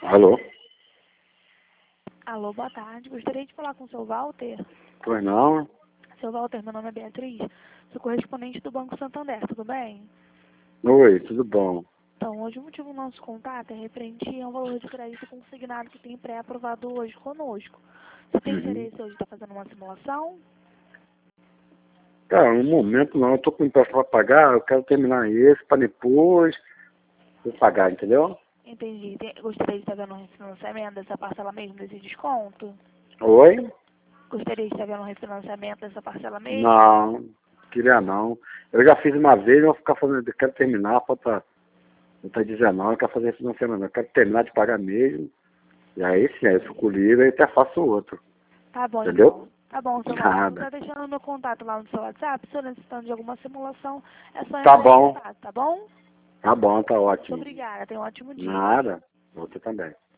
Alô? Alô, boa tarde. Gostaria de falar com o seu Walter. Pois não? Seu Walter, meu nome é Beatriz. Sou correspondente do Banco Santander, tudo bem? Oi, tudo bom? Então, hoje o motivo do nosso contato é referente a um valor de crédito consignado que tem pré-aprovado hoje conosco. Você tem interesse hoje de estar fazendo uma simulação? Cara, no momento não, eu tô com imposto para pagar, eu quero terminar esse para depois eu pagar, entendeu? Entendi. Gostaria de estar vendo um refinanciamento dessa parcela mesmo, desse desconto? Oi? Gostaria de estar vendo um refinanciamento dessa parcela mesmo? Não, queria não. Eu já fiz uma vez, eu vou ficar fazendo, eu quero terminar, falta 19, eu quero fazer financiamento, não, eu quero terminar de pagar mesmo. E aí sim, aí eu fico livre e até faço outro. Tá bom, Entendeu? então. Tá bom, seu Walter. Vou Nada. estar deixando o meu contato lá no seu WhatsApp. Se eu necessitando de alguma simulação, é só Tá entrar em bom, contato, tá bom? tá bom, tá Muito ótimo. obrigada. Tenha um ótimo dia. Nada. Você também.